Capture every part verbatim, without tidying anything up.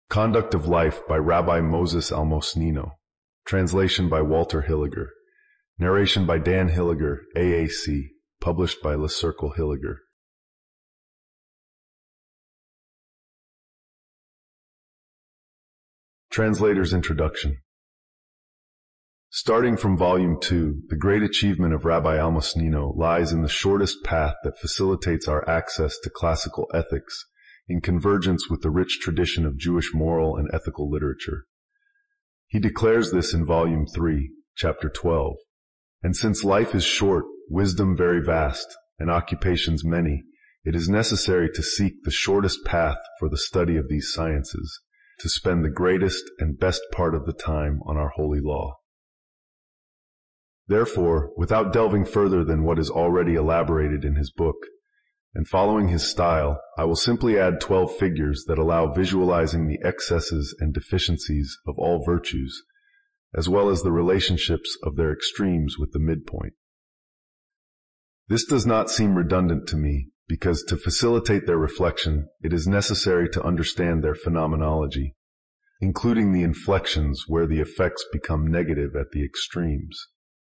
Conduct of Life by Rabbi Moses Almosnino. Translation by Walter Hilliger. Narration by Dan Hilliger, A A C. Published by Le Cercle Hilliger. Translator's Introduction. Starting from Volume two, the great achievement of Rabbi Almosnino lies in the shortest path that facilitates our access to classical ethics in convergence with the rich tradition of Jewish moral and ethical literature. He declares this in Volume three, Chapter twelve. And since life is short, wisdom very vast, and occupations many, it is necessary to seek the shortest path for the study of these sciences, to spend the greatest and best part of the time on our holy law. Therefore, without delving further than what is already elaborated in his book, and following his style, I will simply add twelve figures that allow visualizing the excesses and deficiencies of all virtues, as well as the relationships of their extremes with the midpoint. This does not seem redundant to me, because to facilitate their reflection, it is necessary to understand their phenomenology, including the inflections where the effects become negative at the extremes.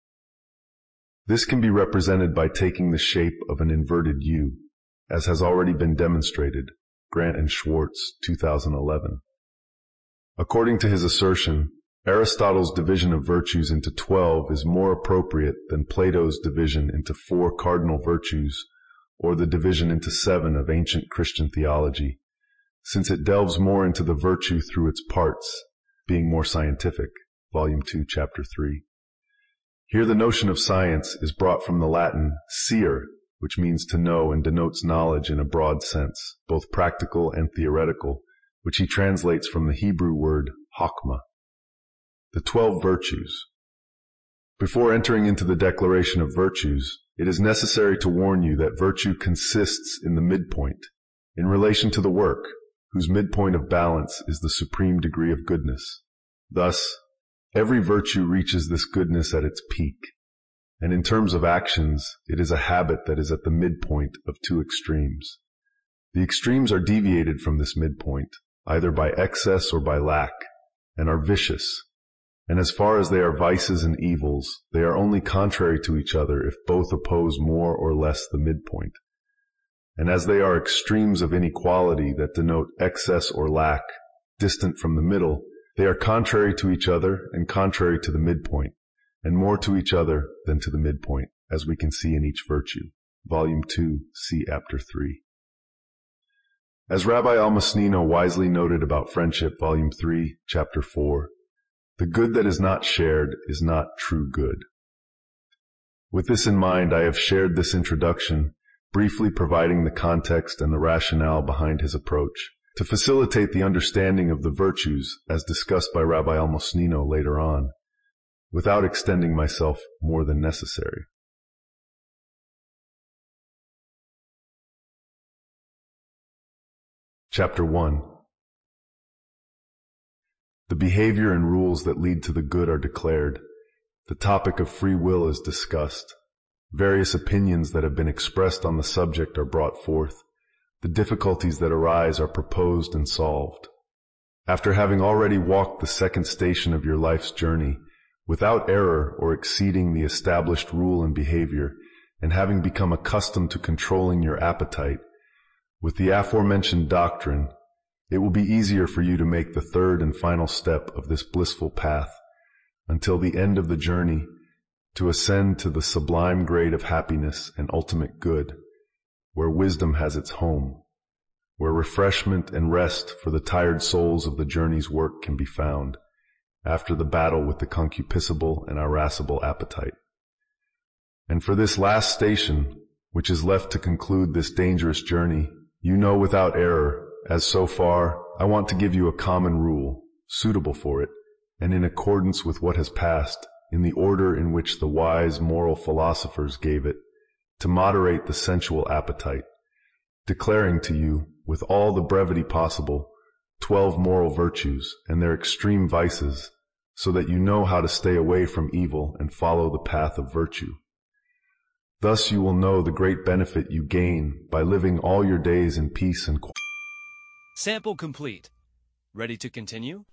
This can be represented by taking the shape of an inverted U, as has already been demonstrated, Grant and Schwartz, two thousand eleven. According to his assertion, Aristotle's division of virtues into twelve is more appropriate than Plato's division into four cardinal virtues, or the division into seven of ancient Christian theology, since it delves more into the virtue through its parts, being more scientific, Volume two, Chapter three. Here the notion of science is brought from the Latin scire, which means to know and denotes knowledge in a broad sense, both practical and theoretical, which he translates from the Hebrew word chokmah. The twelve virtues. Before entering into the declaration of virtues, it is necessary to warn you that virtue consists in the midpoint, in relation to the work, whose midpoint of balance is the supreme degree of goodness. Thus, every virtue reaches this goodness at its peak, and in terms of actions, it is a habit that is at the midpoint of two extremes. The extremes are deviated from this midpoint, either by excess or by lack, and are vicious. And as far as they are vices and evils, they are only contrary to each other if both oppose more or less the midpoint. And as they are extremes of inequality that denote excess or lack, distant from the middle, they are contrary to each other and contrary to the midpoint, and more to each other than to the midpoint, as we can see in each virtue. Volume two, see Chapter three. As Rabbi Almosnino wisely noted about friendship, Volume three, Chapter four, the good that is not shared is not true good. With this in mind, I have shared this introduction, briefly providing the context and the rationale behind his approach, to facilitate the understanding of the virtues as discussed by Rabbi Almosnino later on, without extending myself more than necessary. Chapter one. The behavior and rules that lead to the good are declared. The topic of free will is discussed. Various opinions that have been expressed on the subject are brought forth. The difficulties that arise are proposed and solved. After having already walked the second station of your life's journey, without error or exceeding the established rule and behavior, and having become accustomed to controlling your appetite, with the aforementioned doctrine, it will be easier for you to make the third and final step of this blissful path, until the end of the journey, to ascend to the sublime grade of happiness and ultimate good, where wisdom has its home, where refreshment and rest for the tired souls of the journey's work can be found, after the battle with the concupiscible and irascible appetite. And for this last station, which is left to conclude this dangerous journey, you know without error, as so far, I want to give you a common rule, suitable for it, and in accordance with what has passed, in the order in which the wise moral philosophers gave it, to moderate the sensual appetite, declaring to you, with all the brevity possible, twelve moral virtues and their extreme vices, so that you know how to stay away from evil and follow the path of virtue. Thus you will know the great benefit you gain by living all your days in peace and quiet. Sample complete. Ready to continue?